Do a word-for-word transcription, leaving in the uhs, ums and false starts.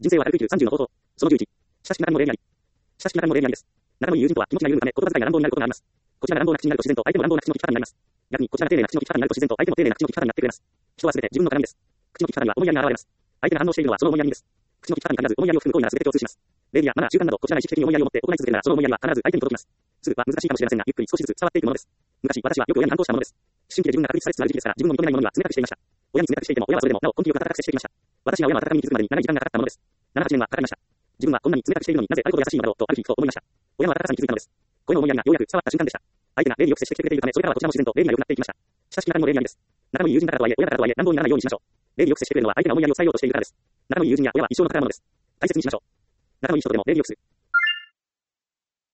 人生は軽く生きるさんじゅうの方法。そのじゅういち。親しき中身も礼にあり。親しき中身も礼にありです。中身に友人とは気持ちが緩むため、言葉遣いが乱暴になることがあります。こちらが乱暴な口になると自然と相手も乱暴な口の利き方になります。逆に、こちらが丁寧な口の利き方になると自然と相手も丁寧な口の利き方になってくれます。人はすべて自分の鏡です。口の利き方には思いやりが現れます。相手が反応しているのはその思いやりです。口の利き方に限らず思いやりを含む行為ならすべて共通します。礼儀やマナー、習慣など、こちらが意識的に思いやりを持って行い続けるなら、その思いやりは必ず相手に届きます。すぐは難しいかもしれませんが、ゆっくり少しずつ伝わっていくものです。昔、私はよく親に反抗したものです。思春期で自分が確立されつつある時期ですから、自分の認めないものには冷たくしていました。親に冷たくしていても、親はそれでもなお根気よく温かく接してきました。私が親の温かみに気づくまでに長い時間がかかったものです。なな、はちねんはかかりました。自分はこんなに冷たくしているのになぜあること優しいのだろうとある日ふと思いました。親の温かさに気づいたのです。この思いやりがようやく伝わった瞬間でした。相手が礼儀よく接してきてくれているため、それからはこちらも自然と礼儀が良くなっていきました。親しき中身も礼儀ありです。仲のいい友人だからとはいえ、親だからとはいえ、乱暴にならないようにしましょう。礼儀よく接してくれるのは相手が思いやりを伝えようとしているからです。仲のいい友人や親は一生の宝物です。大切にしましょう。仲のいい人とでも礼儀よくする。